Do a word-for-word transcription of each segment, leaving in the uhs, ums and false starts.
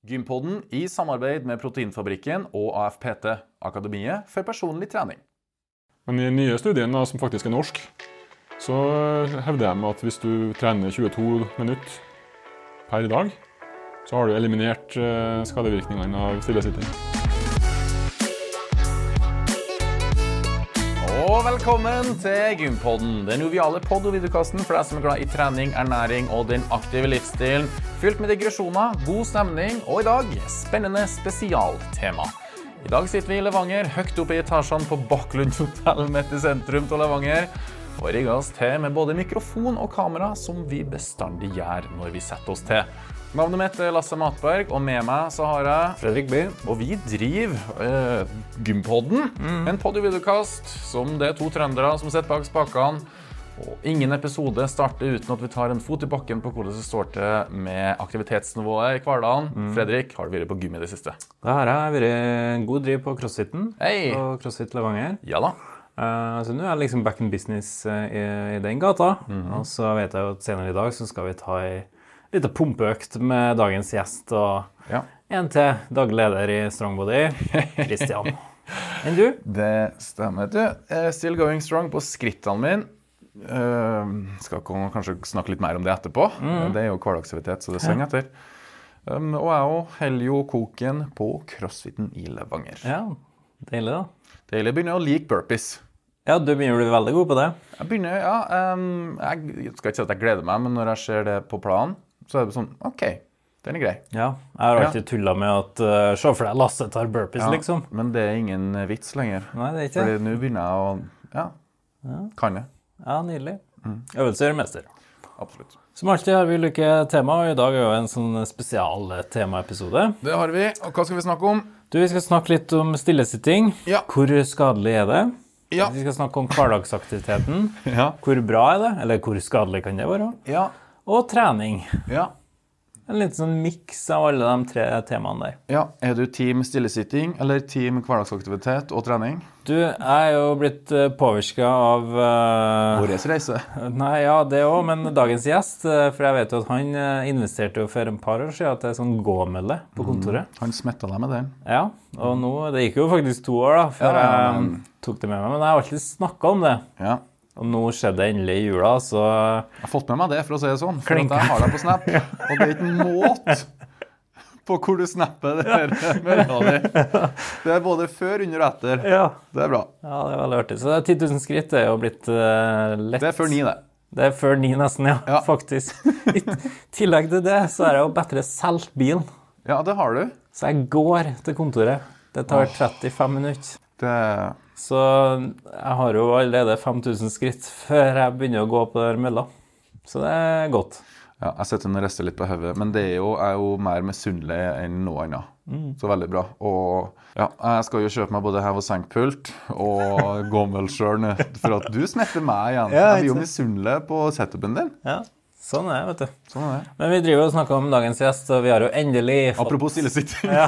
Gympodden i samarbeid med Proteinfabrikken og A F P T, Akademiet for personlig trening. Men i den nye studien, da, som faktisk er norsk, så hevder jeg med at hvis du trener tjueto minutter per dag, så har du eliminert eh, skadevirkningene av stillesitting. Og velkommen til Gympodden, den joviale podd- og videokasten for deg som er glad i trening, ernæring og den aktive livsstilen, fylt med digresjoner, god stemning og i dag spennende spesialtema. I dag sitter vi i Levanger, høyt oppe i etasjene på Bakklund Hotel midt i sentrum til Levanger, og rigger oss til med både mikrofon og kamera som vi bestandig gjør når vi setter oss til. Navnet mitt er Lasse Matberg, og med meg så har jeg Fredrik By. Og vi driver øh, Gympodden, mm. en podd- og videokast som det er to trøndere som sitter bak spakene. Og ingen episode starter uten at vi tar en fot i bakken på hvordan det står til med aktivitetsnivået i hverdagen. Mm. Fredrik, har du vært på gym i det siste? Det her har vært en god driv på CrossFiten, Hei! På CrossFit Levanger. Ja da. Uh, så nå er jeg liksom back in business uh, i, i den gata. Mm. Og så vet jeg jo at senere i dag så skal vi ta i litt pumpeøkt med dagens gjest og ja. en til daglig leder i Strongbody, Christian. Enn du? Det stemmer, du. Still going strong på skrittene mine. Uh, skal kanskje snakke litt mer om det etterpå. Mm. Det er jo hverdagsaktivitet, så det synger etter. Um, og jeg og holder jo koken på CrossFiten i Levanger. Ja, deilig da. Deilig. Jeg begynner å like burpees. Ja, du begynner å bli veldig god på det. Jeg begynner, ja. Um, jeg skal ikke si at jeg gleder meg, men når jeg ser det på planen, så er det sånn, ok, den er grei. Ja, jeg har alltid ja. tullet med at uh, se for deg Lasse tar burpees, ja, liksom. Men det er ingen vits lenger. Nei, det er ikke. Fordi nå begynner jeg å, ja, ja. kan jeg. Ja, nydelig. Mm. Øvelse gjør mester. Absolutt. Som alltid har vi ulike tema, og i dag er jo en sånn spesial temaepisode. Det har vi, og hva skal vi snakke om? Du, vi skal snakke litt om stillesitting. Ja. Hvor skadelig er det? Ja. Vi skal snakke om hverdagsaktiviteten. Ja. Hvor bra er det? Eller hvor skadelig kan det være? Ja. Og trening. Ja. En liten sånn mix av alle de tre temaene der. Ja, er du team stillesitting, eller team hverdagsaktivitet og trening? Du, jeg er jo blitt påvirket av... Uh, Våres reise. Nei, ja, det også, men dagens gjest, for jeg vet jo at han investerte jo for en par år siden til sånn gåmølle på kontoret. Mm, han smettet deg med den. Ja, og nå, det gikk jo faktisk to år da, før ja, jeg men... tok det med meg, men jeg har alltid snakket om det. Ja. Og nå skjedde det endelig i jula, så... Jeg har fått med meg det, for å si det sånn. For at jeg har deg på Snap. Og det er ikke måt på hvor du snapper det her meldene di. Det er både før, under og etter. Ja. Det er bra. Ja, det er veldig artig. Så det er ti tusen skritt, det er jo blitt uh, lett. Det er før ni, det. Det er før ni nesten, ja, ja. Faktisk. I tillegg til det, så er jeg jo bedre selv bilen. Ja, det har du. Så jeg går til kontoret. Det tar trettifem minutter. Det... Så jeg har jo allerede fem tusen skritt før jeg begynner å gå på der mølla. Så det er godt. Ja, jeg setter den resten litt på høyde, men det er jo, er jo mer misunnelig enn noe annet. Mm. Så veldig bra. Og ja, jeg skal jo kjøpe meg både hev- og senkpult og gåmøll selv for at du smetter meg igjen. Ja, jeg blir jo misunnelig på setupen din. Ja. Sånn er det, vet du. Sånn er det. Men vi driver og snakker om dagens gjest, og vi har jo endelig fått... Apropos stillesitting. Ja.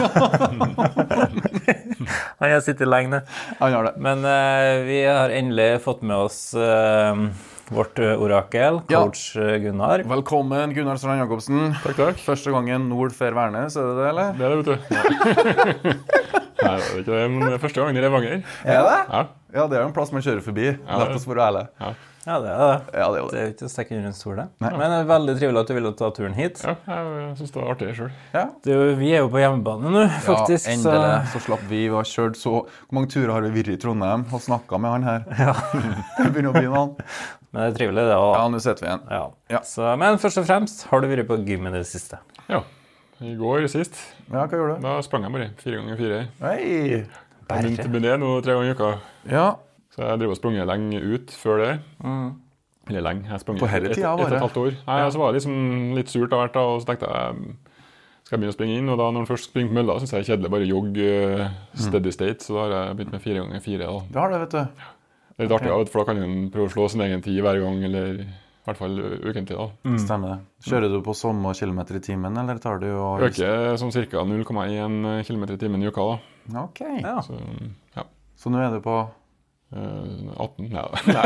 Han har sittet lenge. Han har det. Men uh, vi har endelig fått med oss uh, vårt orakel, coach ja. Gunnar. Velkommen, Gunnar Strand Jakobsen. Takk, takk. Første gangen nord for Værnes, er det det, eller? Det er det, vet du. Nei, det er ikke det, men det er første gangen i Levanger. Er det? Ja. Ja, det er jo en plass man kjører forbi. Ja, Lett å svare ærlig. Ja. Ja, det er det. Ja, det er jo det. Det er jo ikke å stekke under en stol, det. Nei. Men det er veldig trivelig at du ville ta turen hit. Ja, jeg synes det var artig selv. Ja. Det, vi er jo på hjemmebane nå, faktisk. Ja, endelig. Så... så slapp vi. Vi har kjørt så... Hvor mange turer har vi vært i Trondheim og snakket med han her? Ja. Det begynner å bli noen. Men det er trivelig, det også. Ja, nå setter vi igjen. Ja. Ja. Så, men først og fremst, har du vært på gym i det siste? Ja, i går sist. Ja, hva gjorde du? Da sprang jeg bare fire ganger fire. Hei! Jeg begynte med det nå tre ganger i uka. Ja. Så jeg drev og sprunget lenge ut før det. Mm. Eller lenge. Jeg sprang på hele tida, et, et, et, et halvt år. Nei, ja. Så var det liksom litt surt av hvert da, og så tenkte jeg, skal jeg begynne å springe inn? Og da når jeg først springer på mølla, synes jeg det er kjedelig bare jogg uh, steady state, så da har jeg begynt med fire ganger fire. Da. Det har det, vet du. Det er litt artig, okay. For da kan man prøve å slå sin egen tid hver gang, eller i hvert fall ukentlig da. Mm. Stemmer det. Kjører du på samme kilometer i timen, eller tar du og... Øker som cirka null komma én kilometer i timen i uka da. Ok. Ja. Så, ja. Så nå er du på atten? Nei,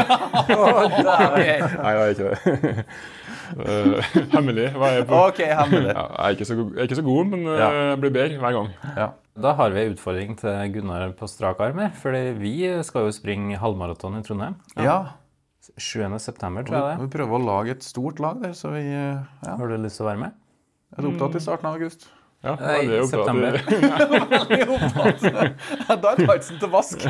nei. Nei, det er ikke det. uh, hemmelig. Hva er jeg, på? Ok, hemmelig. Ja, jeg, er ikke så, jeg er ikke så god, men uh, jeg blir bedre hver gang. Ja. Da har vi en utfordring til Gunnar på strak arm her, for vi skal jo springe halvmaraton i Trondheim. Ja. sjuende september, tror jeg det. Vi prøver å lage et stort lag der, så vi... Ja. Har du lyst til å være med? Er du opptatt i starten av august? Ja, det er i september. Veldig opptatt. Da er tightsen til vask.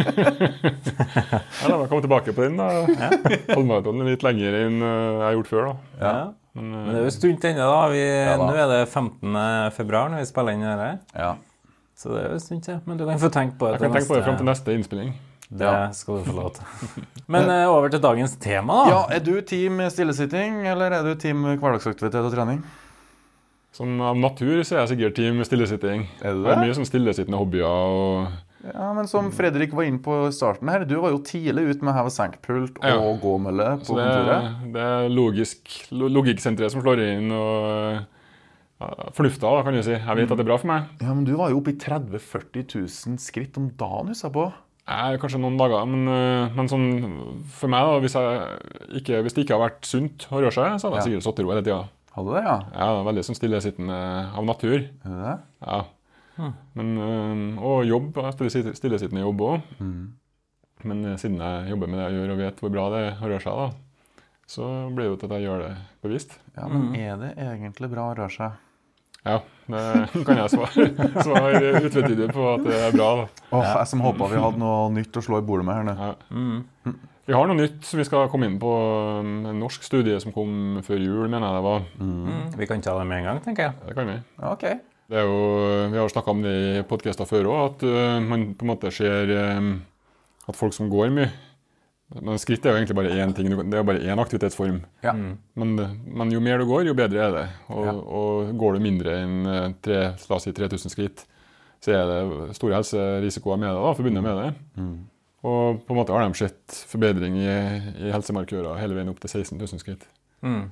Ja, da må jeg komme tilbake på den da. Halvmaraton er litt lenger enn jeg har gjort før da. Ja. Men, Men det er jo stund ennå da. Vi, ja, da. Nå er det femtende februar når vi spiller inn her. Ja. Så det er jo stund til. Men du kan få tenke på det. Jeg kan tenke neste... på det frem til neste innspilling. Det skal du få lov til. Men uh, over til dagens tema da. Ja, er du team stillesitting, eller er du team hverdagsaktivitet og trening? Sånn av natur så er jeg sikkert team stillesitting. Er det det? Det er mye sånn stillesittende hobbyer og... Ja, men som Fredrik var inne på i starten her, du var jo tidlig ut med å heve senkpult og ja. Gåmølle på det, kontoret. Det er logisk, logikksentreret som slår inn, og ja, fornufta da, kan du si. Jeg vet at det er bra for meg. Ja, men du var jo oppe i tretti til førti tusen skritt om dagen, husker jeg på. Nei, kanskje noen dager, men, men sånn, for meg da, hvis, jeg ikke, hvis det ikke har vært sunt å røre seg, så hadde jeg ja. sikkert satt i ro hele tiden. Hadde det, ja? Ja, veldig sånn stillesittende av natur. Er det det? Ja. Hmm. Men, og jobb, stillesittende jobb også. Mm. Men siden jeg jobber med det jeg gjør og vet hvor bra det er å røre seg da, så blir det jo til at jeg gjør det bevisst. Ja, men mm. er det egentlig bra å røre seg? Ja, det kan jeg svare, svare utvetydig på at det er bra da. Åh, jeg som håpet vi hadde noe nytt å slå i bordet med her nå. Ja. Mm. Vi har noe nytt, så vi skal komme inn på en norsk studie som kom før jul, mener jeg det var. Mm. Vi kan ta det med en gang, tenker jeg. Det kan vi. Ok. Det er jo, vi har snakket om det i podcaster før også, at uh, man på en måte ser um, at folk som går mye, men skritt er jo egentlig bare én ting, det er bare én aktivitetsform. Ja. Mm. Men, men jo mer du går, jo bedre er det. Og, ja. og går du mindre enn tre, la oss si tre tusen skritt, så er det store helserisikoer med det da, forbundet med det. Mm. Og på en måte har de sett forbedring i, i helsemarkører hele veien opp til seksten tusen skritt. Mm.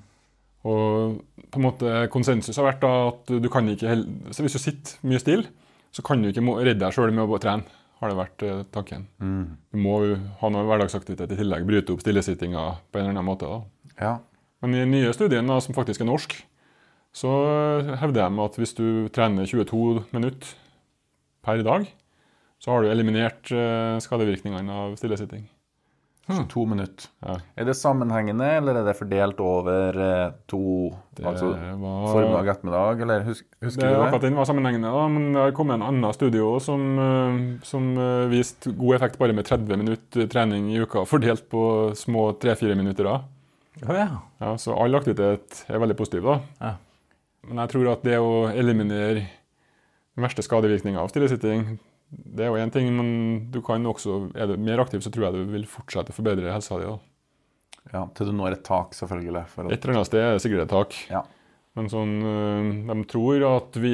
Og på en måte konsensus har vært da at du kan ikke, så hvis du sitter mye still, så kan du ikke redde deg selv med å trene, har det vært eh, tanken. Mm. Du må jo ha noe hverdagsaktivitet i tillegg, bryte opp stillesittinga på en eller annen måte da. Ja. Men i den nye studien da, som faktisk er norsk, så hevder de at hvis du trener tjueto minutter per dag, så har du eliminert uh, skadevirkningene av stillesitting. Hmm. to minutter. Ja. Er det sammenhengende, eller er det fordelt over uh, to, det altså var... formiddag, ettermiddag, eller husk, husker det, du det? Akkurat den var sammenhengende, da, men det har kommet en annen studie også, som, uh, som uh, viste god effekt bare med tretti minutter trening i uka, fordelt på små tre fire minutter da. Oh, ja. Ja, så all aktivitet er veldig positiv da. Ja. Men jeg tror at det å eliminere den verste skadevirkningen av stillesitting, det er jo en ting, men du kan også, er du mer aktiv, så tror jeg du vil fortsette å forbedre helsa di da. Ja, til du når et tak, selvfølgelig. For å... Et eller annet sted er det sikkert et tak. Ja. Men sånn, de tror at vi,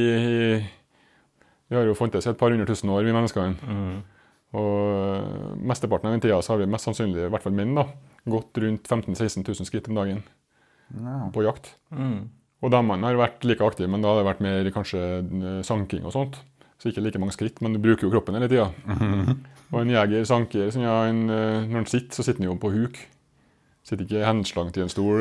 vi har jo funtes i et par hundre tusen år, vi menneskene. Mm. Og mesteparten av den tida så har vi mest sannsynlig, i hvert fall menn da, gått rundt femten til seksten tusen skritt om dagen ja. På jakt. Mm. Og damene har vært like aktive, men da har det vært mer kanskje sanking og sånt. Så ikke like mange skritt, men du bruker jo kroppen hele tida. Mm-hmm. Og en jeger sanker, sånn, ja, en, når han sitter, så sitter han jo på huk. Sitter ikke henslangt i en stol.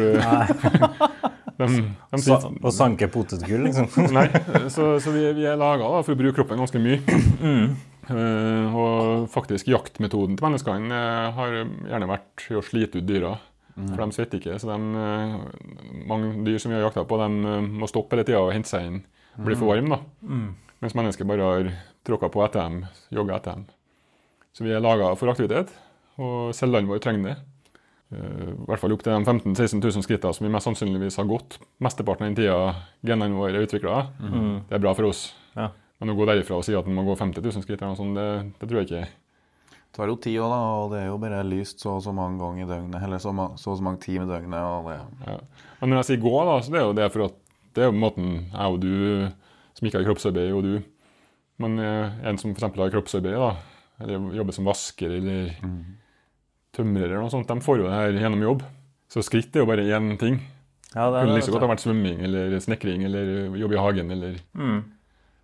de, de sitter... Og sanker potetgull, liksom. Nei, så, så vi, vi er laget da, for å bruke kroppen ganske mye. Mm. Uh, og faktisk jaktmetoden til menneskene uh, har gjerne vært å slite ut dyra. Mm. For de svetter ikke, så de, uh, mange dyr som vi har jaktet på, de uh, må stoppe hele tiden og hente seg inn. Blir for varm da. Mm. Mens mennesker bare har tråkket på etter dem, jogget etter dem. Så vi er laget for aktivitet, og cellene våre trenger det. Uh, I hvert fall opp til de femten til seksten tusen skrittene som vi mest sannsynligvis har gått. Mesteparten av den tida genene våre er utviklet. Mm. Det er bra for oss. Ja. Men å gå derifra og si at man må gå femti tusen skritt, eller noe sånt, det, det tror jeg ikke. Det tar jo tid også, da, og det er jo bare lyst så og så mange ganger i døgnet, eller så, så og så mange timer i døgnet. Og det. Ja. Men når jeg sier gå, da, så det er jo det for at det er jo måten jeg og du, som ikke har kroppsarbeid, og du. Men en som for eksempel har kroppsarbeid, da, eller jobber som vasker, eller mm. tømrer, eller noe sånt, de får jo det her gjennom jobb. Så skritt er jo bare én ting. Ja, det kunne liksom godt ha vært svømming, eller snekring, eller jobb i hagen, eller... Mm.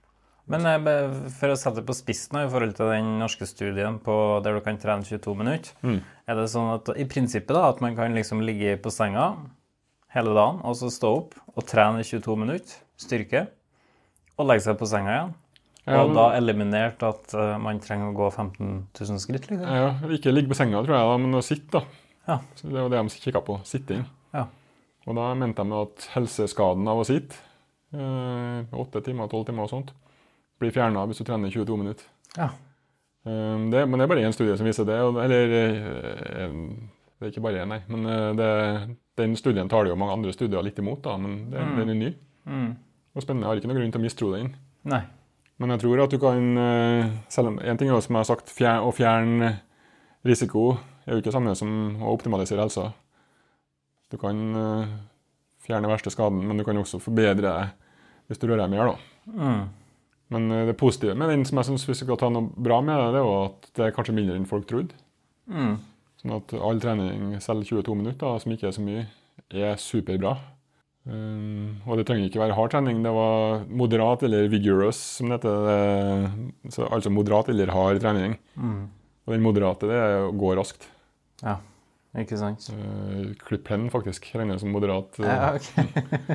Men for å sette det på spissen i forhold til den norske studien på der du kan trene tjueto minutter, mm. er det sånn at i prinsippet da, at man kan liksom ligge på senga hele dagen, og så stå opp og trene tjueto minutter, styrke, og legge seg på senga igjen. Ja, og da eliminert at uh, man trenger å gå femten tusen skritt, liksom? Ja, ikke ligge på senga, tror jeg, da, men å sitte, da. Ja. Så det var det de kikket på, sitting. Ja. Og da mente de at helseskaden av å sitte, uh, åtte timer, tolv timer og sånt, blir fjernet hvis du trener tjueto minutter. Ja. Um, det, men det er bare en studie som viser det, eller uh, det er ikke bare en, nei, men uh, det, den studien tar det jo mange andre studier litt imot, da, men det, mm. den er ny. Mm. Og spennende, jeg har ikke noen grunn til å mistro den. Nei. Men jeg tror at du kan, uh, selv om en ting er jo som jeg har sagt, fjer, å fjerne risiko er jo ikke samme som å optimalisere helsa. Du kan uh, fjerne verste skaden, men du kan også forbedre deg hvis du rører deg mer, da. Mm. Men det positive med den som jeg synes vi skal ta noe bra med det, det er jo at det er kanskje mindre enn folk trodde. Mm. Sånn at all trening, selv tjueto minutter, som ikke er så mye, er superbra. Um, og det trenger ikke være hard trening, det var moderat eller vigorous, som det heter. Så, altså moderat eller hard trening. Mm. Og den moderate, det er å gå raskt. Ja, ikke sant. Uh, Klipp hen faktisk, regner som moderat. Ja, ok.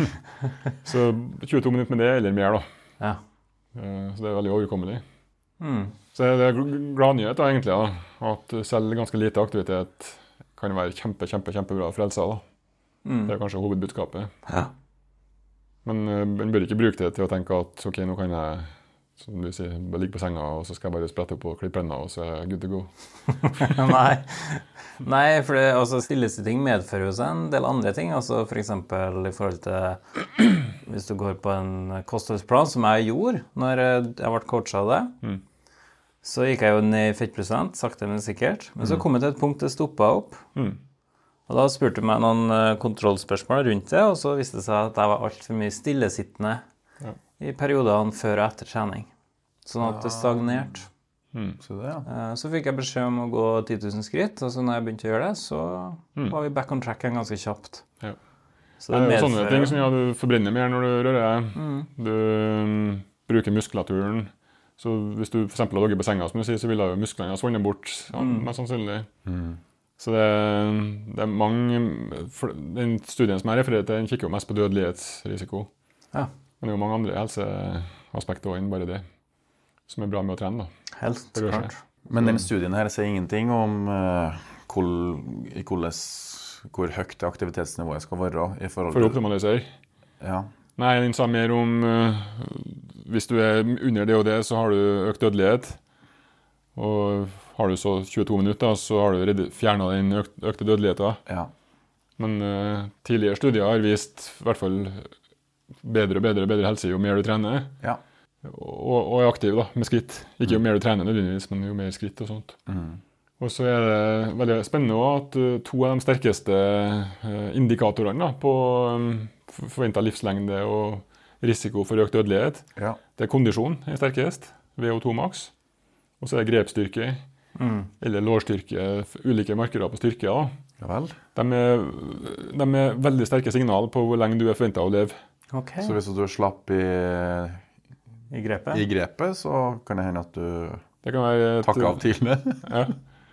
Så tjueto minutter med det, eller mer da. Ja. Så det er veldig overkommelig. Mm. Så det er gladnyhet da, egentlig, da, at selv ganske lite aktivitet kan være kjempe, kjempe, kjempebra for helsa. Da. Mm. Det er kanskje hovedbudskapet. Ja. Men man bør ikke bruke det til å tenke at ok, nå kan jeg, som du sier, bare ligge på senga, og så skal jeg bare sprette opp og klippe hendene, og så er jeg good to go. Nei. Nei, for det, altså, stillesitting medfører jo seg en del andre ting. Altså, for eksempel i forhold til hvis du går på en kostholdsplan, som jeg gjorde når jeg ble coachet av det, mm. så gikk jeg jo ned i fettprosent, sakte men sikkert. Men så kom jeg til et punkt det stoppet opp. Mm. Og da spurte jeg meg noen kontrollspørsmål rundt det, og så viste det seg at jeg var alt for mye stillesittende ja. i periodene før og etter trening. Sånn at det stagnerte. Mm. Så, det, ja. Så fikk jeg beskjed om å gå ti tusen skritt, og så når jeg begynte å gjøre det, så mm. var vi back on track ganske kjapt. Ja. Så det, det er sånne ting som ja, du forbrenner mer når du rører deg. Mm. Du um, bruker muskulaturen. Så hvis du for eksempel har ligget på senga, som du sier, så vil jo musklene ha svannet bort, ja, mm. mest sannsynlig. Mm. Så det, det er mange, den studien som jeg refererer til, den kikker jo mest på dødelighetsrisiko. Ja. Men det er jo mange andre helseaspekter også enn bare det, som er bra med å trene, da. Helt klart. Men den studien her sier ingenting om uh, hvor, i hvordan, hvor høyt aktivitetsnivået skal være i forhold til... For å optimalisere? Ja. Nei, den sa mer om uh, hvis du er under det og det, så har du økt dødelighet. Og har du så tjueto minutter, så har du fjernet den økt, økte dødeligheten. Ja. Men uh, tidligere studier har vist i hvert fall bedre og bedre og bedre helse jo mer du trener. Ja. Og, og er aktiv da, med skritt. Ikke jo mer du trener nødvendigvis, men jo mer skritt og sånt. Mm. Og så er det veldig spennende også at uh, to av de sterkeste uh, indikatorene da, på um, forventet livslengde og risiko for økt dødelighet, ja. det er kondisjon er sterkest, V O to max, og så er det grepsstyrke, mm. eller lårstyrke, ulike markeder på styrke. Da. Ja vel. De er, de er veldig sterke signal på hvor lenge du er forventet å leve. Okay. Så hvis du slapp i... I grepet? I grepet, så kan det hende at du det kan være et, takker av tidlig. Ja.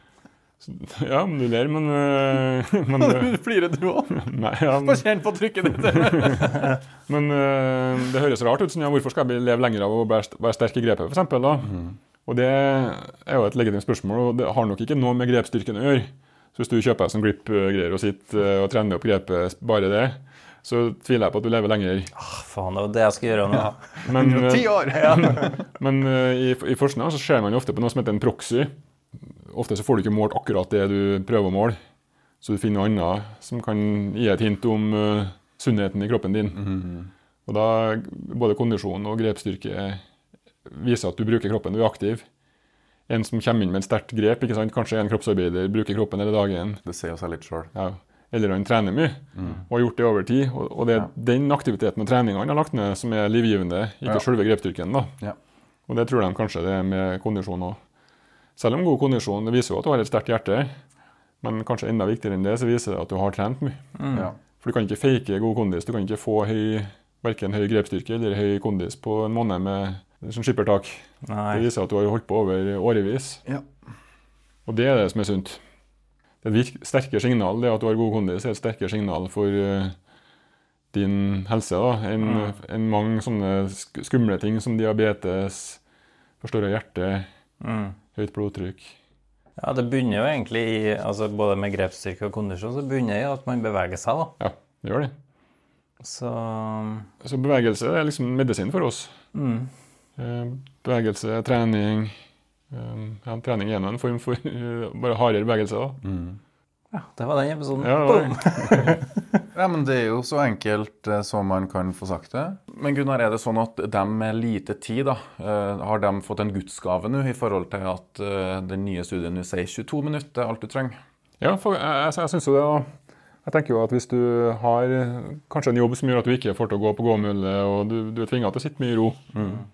Ja, men du ler, men... men du flirer du også. Nei, ja. Få kjenne på trykket ditt. Men uh, det høres rart ut, sånn, ja, hvorfor skal jeg leve lenger av å være sterk i grepet, for eksempel, da? Mm. Og det er jo et legitimt spørsmål, og det har nok ikke noe med grepsstyrken å gjøre. Så hvis du kjøper deg sånn grip-greier og sitter og trener opp grepet, bare det, så tviler jeg på at du lever lenger. Ah, faen, det var det jeg skal gjøre nå. Ja. Men, ti år! Ja. men uh, i, i forskningen så ser man jo ofte på noe som heter en proxy. Ofte så får du ikke målt akkurat det du prøver å måle, så du finner noe annet som kan gi et hint om uh, sunnheten i kroppen din. Mm-hmm. Og da både kondisjon og grepsstyrke viser at du bruker kroppen, du er aktiv. En som kommer inn med et sterkt grep, ikke sant? Kanskje en kroppsarbeider bruker kroppen hele dagen. Det sier seg litt selv. Ja. Eller han trener mye, mm. og har gjort det over tid. Og, og det er ja. den aktiviteten og treningen han har lagt ned som er livgivende, ikke ja. selve grepsstyrken. Da. Ja. Og det tror de kanskje det er med kondisjon også. Selv om god kondisjon, det viser jo at du har et sterkt hjerte, men kanskje enda viktigere enn det, så viser det at du har trent mye. Mm. Ja. For du kan ikke fake god kondis, du kan ikke få høy, hverken høy grepsstyrke eller høy kondis på en måned med sånn skippertak. Nei. Det viser at du har holdt på over årevis. Ja. Og det er det som er sunt. Det er et sterkere signal, det at du har god kondis, er et sterkere signal for uh, din helse da, enn mm. en mange sånne skumle ting som diabetes, forstørret hjerte, mm. høyt blodtrykk. Ja, det begynner jo egentlig i, altså både med grepsstyrke og kondisjon, så begynner det i at man beveger seg da. Ja, det gjør det. Så, så bevegelse er liksom medisin for oss. Mm. Bevegelse, trening, ja, trening er en form for bare hardere bevegelse da. Mm. Ja, det var den episoden. Ja, det var det. Ja, men det er jo så enkelt som man kan få sagt det. Men Gunnar, er det sånn at de med lite tid da, har de fått en gudsgave nå i forhold til at den nye studien nå sier tjueto minutter er alt du trenger? Ja, for jeg, jeg, jeg synes jo det da. Jeg tenker jo at hvis du har kanskje en jobb som gjør at du ikke får til å gå på gåmølle, og du, du er tvinget til å sitte mye i ro,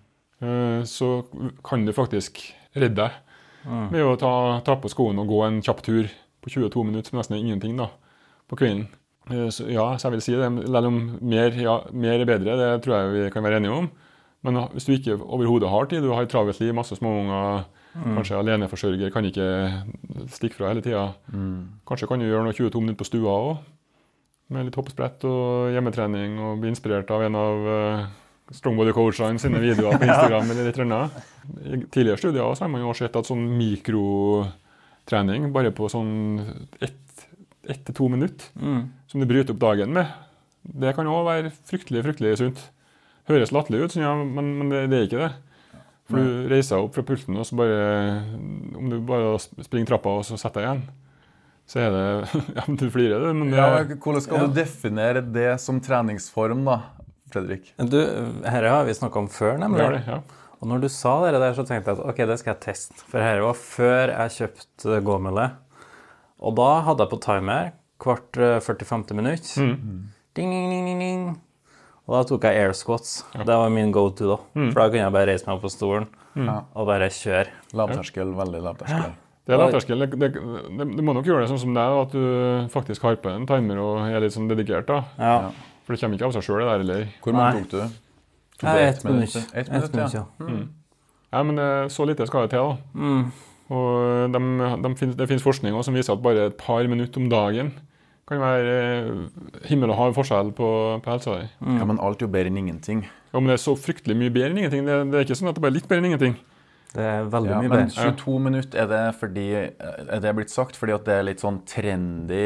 mm. så kan du faktisk redde deg mm. med å ta, ta på skoen og gå en kjapp tur på tjueto minutter, som nesten er ingenting da, på kvelden. Så ja, så jeg vil si det, selv om mer, ja, mer er bedre, det tror jeg vi kan være enige om. Men hvis du ikke overhodet har tid, du har travelt liv, masse småunger, mm. kanskje aleneforsørger, kan ikke stikke fra hele tiden. Mm. Kanskje kan du gjøre noe tjueto minutter på stua også, med litt hoppesprett og hjemmetrening, og bli inspirert av en av uh, Strongbody-coachene sine videoer på Instagram eller litt annet. I tidligere studier så har man jo sett at sånn mikrotrening, bare på sånn ett ett til to minutter, mm. som du bryter opp dagen med. Det kan også være fryktelig, fryktelig sunt. Høres latterlig ut, ja, men, men det, det er ikke det. For du reiser opp fra pulten, og så bare, om du bare springer trappa og så setter deg igjen, så er det, ja, du flirer det, men det... Ja, hvordan skal ja. du definere det som treningsform da, Fredrik? Du, her har vi snakket om før, nemlig. Ja, det, ja. Og når du sa det der, så tenkte jeg at, ok, det skal jeg teste. For her var før jeg kjøpte gåmølle. Og da hadde jeg på timer kvart førti-femti minutter. Mm. Ding, ding, ding, ding, ding. Og da tok jeg air squats. Ja. Det var min go-to da. Mm. For da kunne jeg bare reise meg opp på stolen mm. og bare kjøre. Lavterskel, veldig lavterskel. Det er lavterskel. Det, det, du må nok gjøre det sånn som deg, at du faktisk har på en timer og er litt sånn dedikert da. Ja. For det kommer ikke av seg selv det der, eller? Hvor mange tok du? Tok du ett minutt. Ett minutt, ja. ja. Mm. Ja, men det, så lite skal det til da. Mm. Og de, de finnes, det finnes forskning også som viser at bare et par minutter om dagen kan være himmel og hav forskjell på, på helsa der. Mm. Ja, men alt er jo bedre enn ingenting. Ja, men det er så fryktelig mye bedre enn ingenting. Det, det er ikke sånn at det bare er litt bedre enn ingenting. Det er veldig ja, mye bedre. Men tjueto minutter, er det, fordi, er det blitt sagt fordi at det er litt sånn trendy?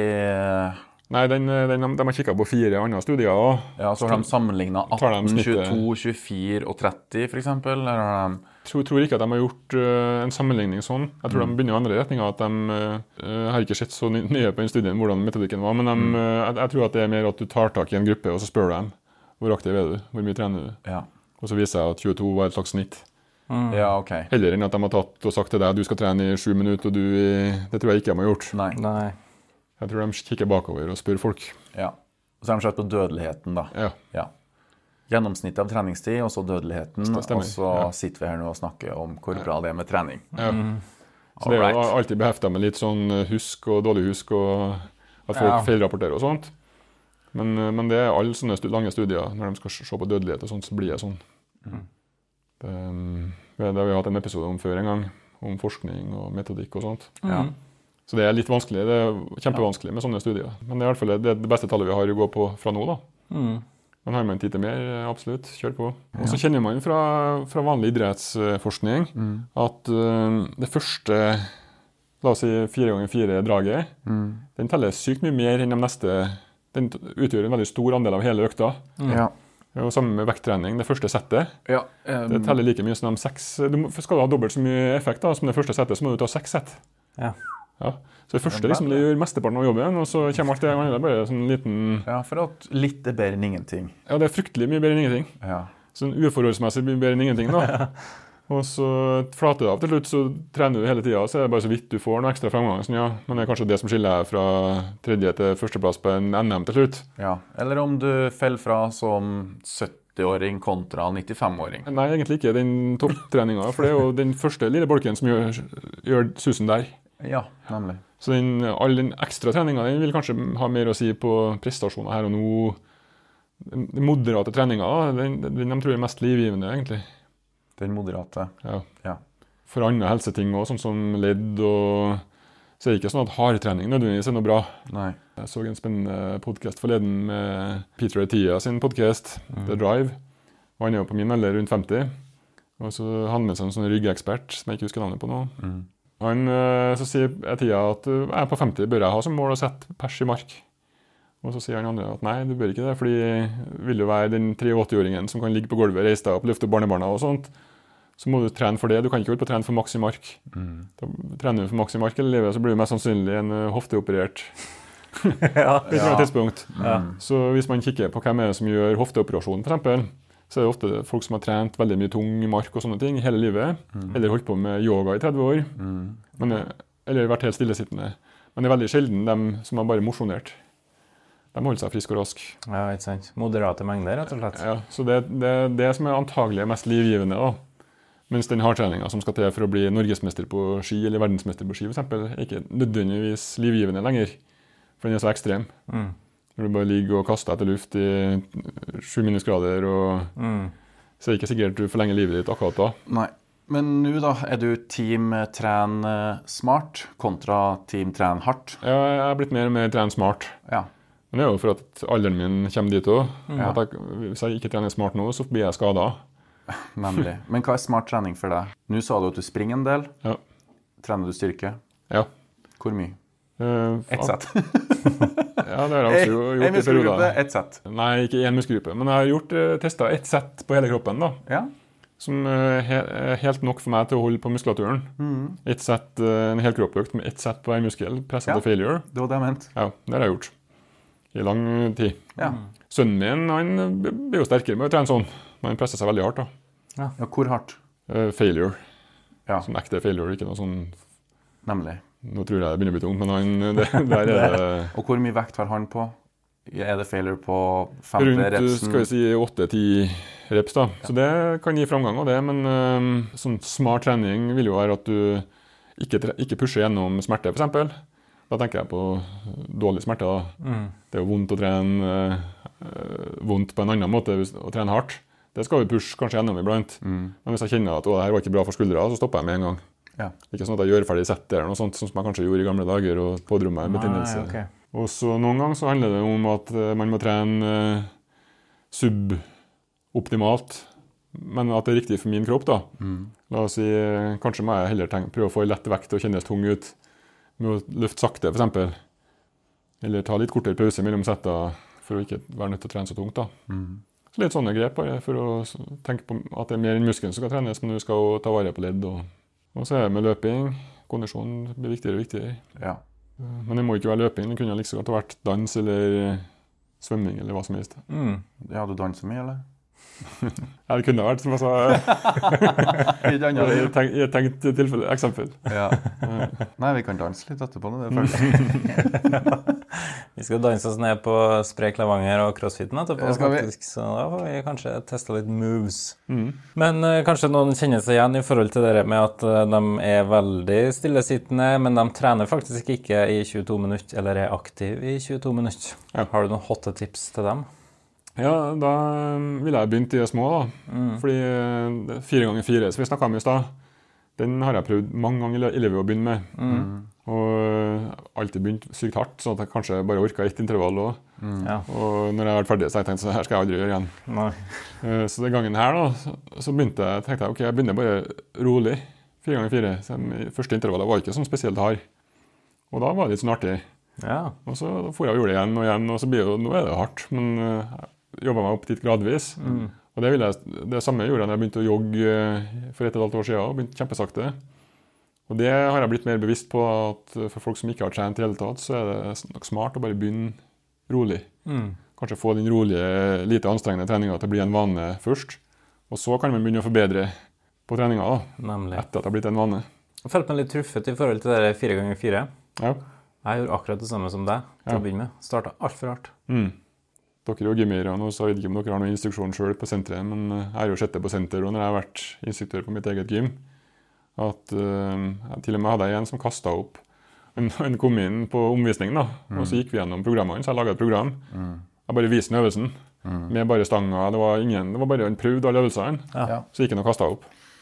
Nei, den, den, de har kikket på fire andre studier også. Ja, så har de sammenlignet atten, tjueto, tjuefire og tretti for eksempel, eller har de... Jeg tror, tror ikke at de har gjort uh, en sammenligning sånn. Jeg tror mm. de begynner i andre retninger, at de uh, har ikke sett så nye på den studien hvordan metodikken var, men de, mm. uh, jeg, jeg tror at det er mer at du tar tak i en gruppe, og så spør du dem, hvor aktiv er du, hvor mye trener du? Ja. Og så viser jeg at tjueto var et slags snitt. Mm. Ja, ok. Heller enn at de har tatt og sagt til deg at du skal trene i sju minutter, og du i... Det tror jeg ikke de har gjort. Nei. Nei. Jeg tror de kikker bakover og spør folk. Ja. Og så har de sett på dødeligheten da. Ja. Ja. Gjennomsnitt av treningstid, og så dødeligheten, og så ja. sitter vi her nå og snakker om hvor bra det er med trening. Ja. Mm. Så det er jo alltid beheftet med litt sånn husk og dårlig husk, og at folk ja. feilrapporterer og sånt. Men, men det er alle sånne stu- lange studier, når de skal se på dødelighet og sånt, så blir det sånn. Mm. Det, det har vi hatt en episode om før en gang, om forskning og metodikk og sånt. Mm. Ja. Så det er litt vanskelig, det er kjempevanskelig med sånne studier. Men det er i hvert fall det, det beste tallet vi har å gå på fra nå da. Mm. Men har man tid til mer, absolutt, kjør på. Og så kjenner man fra, fra vanlig idrettsforskning mm. at uh, det første, la oss si fire ganger fire draget, mm. den teller sykt mye mer enn de neste, den utgjør en veldig stor andel av hele økta. Mm. Ja. Og sammen med vekttrening, det første settet, ja, um, det teller like mye som de seks, du må, skal du ha dobbelt så mye effekt da, som det første settet, så må du ta seks sett. Ja. Ja. Så det første liksom, det gjør mesteparten av jobben, og så kommer alt det andre bare sånn liten... Ja, for at litt er bedre enn ingenting. Ja, det er fryktelig mye bedre enn ingenting. Ja. Sånn uforholdsmessig mye bedre enn ingenting da. Og så flater det av til slutt, så trener du hele tiden, så er det bare så vidt du får noe ekstra fremgang. Sånn, ja, men det er kanskje det som skiller fra tredje til førsteplass på en N M til slutt. Ja, eller om du feller fra som sytti-åring kontra nittifem-åring. Nei, egentlig ikke den topptreningen, for det er jo den første lille bolken som gjør, gjør susen der. Ja, nemlig. Så den, all den ekstra treningen den vil kanskje ha mer å si på prestasjoner her og nå. Den moderate treningen, den, den de tror jeg er mest livgivende egentlig. Den moderate. Ja. Ja. For andre helseting også, sånn som ledd og... Så er det ikke sånn at hardtrening nødvendigvis er noe bra. Nei. Jeg så en spennende podcast forleden med Peter Attia sin podcast, mm. The Drive. Og han er jo på min alder rundt femti. Og så han med seg en sånn ryggekspert, som jeg ikke husker navnet på nå. Mm. Han, så sier Attia at jeg er på femti, bør jeg ha som mål å sette pers i mark? Og så sier han andre at nei, du bør ikke det, fordi vil du være den åttitre-åringen som kan ligge på gulvet, reise deg opp, løfte barnebarna og sånt, så må du trene for det. Du kan ikke holde på å trene for maks i mark. Mm. Da trener du for maks i mark eller livet, så blir du mest sannsynlig en hofteoperert ja, på et ja. tidspunkt. Ja. Så hvis man kikker på hvem er det som gjør hofteoperasjon, for eksempel, så er det ofte folk som har trent veldig mye tung mark og sånne ting hele livet, mm. eller holdt på med yoga i tretti år, mm. men, eller vært helt stillesittende. Men det er veldig sjelden dem som har bare mosjonert. De holder seg frisk og rask. Ja, ikke sant. Moderate mengder, rett og slett. Ja, så det er det, det som er antagelig mest livgivende da. Mens den hardtreninga som skal til for å bli norgesmester på ski, eller verdensmester på ski for eksempel, er ikke nødvendigvis livgivende lenger, for den er så ekstrem. Mm. Når du bare ligger og kaster etter luft i sju minusgrader, og mm. så er det ikke sikkert du forlenger livet ditt akkurat da. Nei, men nå da, er du team tren smart kontra team tren hardt? Ja, jeg har blitt mer og mer tren smart. Ja. Men det er jo for at alderen min kommer dit også. Mm. At jeg, hvis jeg ikke trener smart nå, så blir jeg skadet. Nemlig. Men hva er smart trening for deg? Nå sa du at du springer en del. Ja. Trener du styrke? Ja. Hvor mye? Uh, ett sett. Ja, det har jeg også gjort en muskelgruppe, ett sett. Nei, ikke en muskelgruppe, men jeg har gjort, testet ett sett på hele kroppen da. Ja. Som er helt nok for meg til å holde på muskulaturen. Mm. Ett sett, en helkroppøkt med ett sett på hver muskel, presset ja. til failure. Det var det jeg mente. Ja, det har jeg gjort. I lang tid. Ja. Sønnen min, han blir jo sterkere med å trene sånn. Men han presser seg veldig hardt da. Ja, ja hvor hardt? Uh, failure. Ja. Sånn ekte failure, ikke noe sånn... Nemlig. Nå tror jeg det begynner å bli tungt, men han, det, der er det... Og hvor mye vekt har han på? Er det failure på femte Rundt, repsen? Skal vi si åtte til ti reps da. Ja. Så det kan gi framgang av det, men uh, sånn smart trening vil jo være at du ikke, ikke pusher gjennom smerte, for eksempel. Da tenker jeg på dårlig smerte da. Mm. Det er jo vondt å trene... Uh, vondt på en annen måte å trene hardt. Det skal vi pushe kanskje gjennom iblant. Mm. Men hvis jeg kjenner at å, det her var ikke bra for skuldra, så stopper jeg med en gang. Ja. Ikke sånn at jeg gjør ferdig sett eller noe sånt, som jeg kanskje gjorde i gamle dager, og pådro meg en betennelse. Okay. Og så noen ganger så handler det om at man må trene uh, suboptimalt, men at det er riktig for min kropp da. Mm. La oss si, kanskje må jeg heller tenke, prøve å få lett vekt og kjennes tung ut, med å løfte sakte for eksempel. Eller ta litt kortere pause mellom setter, for å ikke være nødt til å trene så tungt da. Mm. Så litt sånne grep bare, for å tenke på at det er mer enn muskelen som skal trenes, men du skal ta vare på ledd. Og, og så er det med løping. Kondisjon blir viktigere og viktigere. Ja. Men det må ikke være løping, det kunne liksom godt ha vært dans eller svømming eller hva som helst. Mm. Ja, du danser mye, eller? Ja, det kunne ha vært, som jeg sa. I et tenkt, tenkt tilfelle, eksempel. Ja. Nei, vi kan danse litt etterpå, det føler Vi skal danse oss ned på Sprek Levanger og CrossFiten etterpå, faktisk, så da får vi kanskje teste litt moves. Mm. Men uh, kanskje noen kjenner seg igjen i forhold til det med at uh, de er veldig stillesittende, men de trener faktisk ikke i tjueto minutter, eller er aktive i tjueto minutter. Ja. Har du noen hotte tips til dem? Ja, da ville jeg begynt i det små da. Mm. Fordi fire ganger fire, som vi snakket om i sted, den har jeg prøvd mange ganger i livet å begynne med. Mm. Og alltid begynt sykt hardt, så at jeg kanskje bare orket ett intervall også. Mm. Ja. Og når jeg har vært ferdig, så jeg tenkte så her skal jeg aldri gjøre igjen. Nei. Så den gangen her da, så begynte jeg, tenkte jeg, ok, jeg begynner bare rolig, fire ganger fire. Så første intervallet var ikke sånn spesielt hard. Og da var det litt sånn artig. Ja. Og så får jeg gjøre det igjen og igjen, og så blir det, nå er det hardt, men jeg jobbet meg opp dit gradvis. Mm. Og det, ville jeg, det samme gjorde jeg når jeg begynte å jogge for et eller annet år siden, og begynte kjempesakte. Og det har jeg blitt mer bevisst på, at for folk som ikke har trent i hele tatt, så er det nok smart å bare begynne rolig. Mm. Kanskje få den rolige, lite anstrengende treningen til å bli en vane først. Og så kan man begynne å forbedre på treningen da, Nemlig. Etter at det har blitt en vane. Jeg følte meg litt truffet i forhold til det fire ganger fire. Ja. Jeg gjorde akkurat det samme som deg til ja. Å begynne med. Startet alt for hardt. Mm. Dere er jo gymmere, og så vet jeg ikke om dere har noen instruksjon selv på senteret, men jeg har jo sett det på senter, og når jeg har vært instruktør på mitt eget gym, at uh, jeg til og med hadde en som kastet opp. Han kom inn på omvisning da, mm. og så gikk vi gjennom programmet, så jeg laget et program. Mm. Jeg bare viste den øvelsen, mm. med bare stanga, det var ingen, det var bare en prøvd alle øvelsene, ja. Så gikk han og kastet opp.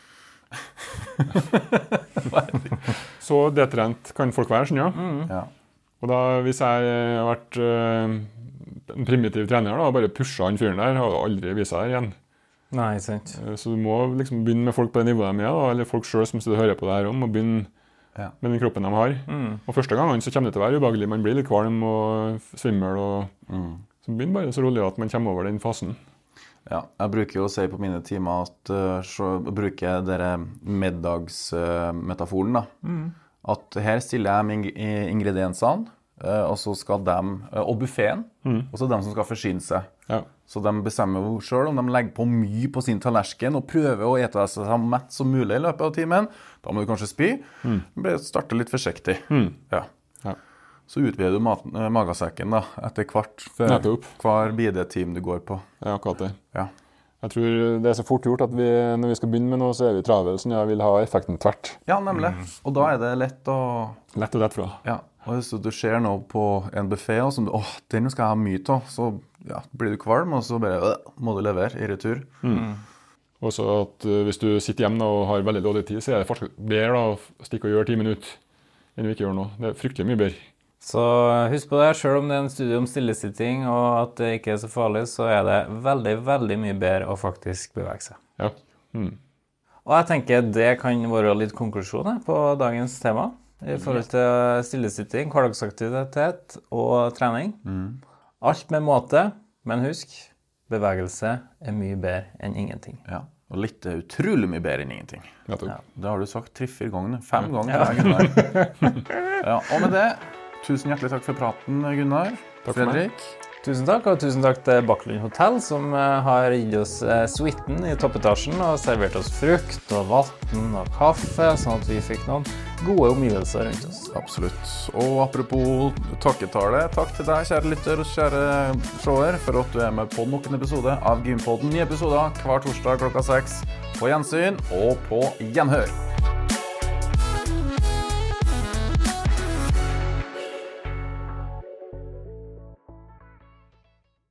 Så detrent kan folk være, sånn, ja. Mm. Ja. Og da, hvis jeg har vært uh, en primitiv trener, da, bare pushet han fyren der, har aldri vist seg der igjen. Nei, sant. Så du må liksom begynne med folk på det nivået de er, da, eller folk selv som hører på det her om, og begynne ja. med den kroppen de har. Mm. Og første gangen så kommer det til å være ubehagelig, man blir litt kvalm og svimmel, og mm. så begynner bare så rolig at man kommer over den fasen. Ja, jeg bruker jo å si på mine timer at uh, så bruker jeg dere middagsmetaforen uh, da. Mm. At her stiller jeg med ingrediensene, uh, og så skal de, uh, og buffeten, mm. og så de som skal forsyne seg. Ja. Så de bestemmer jo selv om de legger på mye på sin tallerken og prøver å ete seg mett som mulig i løpet av timen. Da må du kanskje spy. Mm. Starte litt forsiktig. Mm. Ja. Ja. Så utvider du mat, magasekken da, etter hvert for hver bidetime du går på. Ja, akkurat det. Ja. Jeg tror det er så fort gjort at vi, når vi skal begynne med noe, så er vi travel, sånn jeg vil ha effekten tvert. Ja, nemlig. Mm. Og da er det lett å... Lett å dette fra. Ja. Og hvis du ser noe på en buffet, og som du, åh, den skal jeg ha mye av, så ja, blir du kvalm, og så bare, øh, må du levere i retur. Mm. Og så at uh, hvis du sitter hjemme og har veldig dårlig tid, så er det faktisk bedre da, å stikke og gjøre ti minutter, enn vi ikke gjør noe. Det er fryktelig mye bedre. Så husk på det, selv om det er en studie om stillesitting, og at det ikke er så farlig, så er det veldig, veldig mye bedre å faktisk bevege seg. Ja. Mm. Og jeg tenker det kan være litt konklusjoner på dagens tema, i forhold til stillesitting, hverdagsaktivitet og trening. Mm. Alt med måte, men husk, bevegelse er mye bedre enn ingenting. Ja, og litt er utrolig mye bedre enn ingenting. Ja, ja, det har du sagt tre-fire ganger, fem ja. ganger. Ja. Ja, og med det, tusen hjertelig takk for praten, Gunnar. Takk Fredrik. Tusen takk, og tusen takk til Bakklund Hotel, som har gitt oss suiten i toppetasjen og servert oss frukt og vatten og kaffe, sånn at vi fikk noen gode omgivelser rundt oss. Absolutt. Og apropos takketale, takk til deg, kjære lytter og kjære seer, for at du er med på nok en episode av Gympodden. Nye episoder hver torsdag klokka seks. På gjensyn og på gjenhør.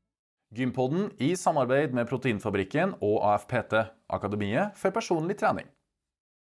Gympodden i samarbeid med Proteinfabrikken og A F P T, Akademiet for personlig trening.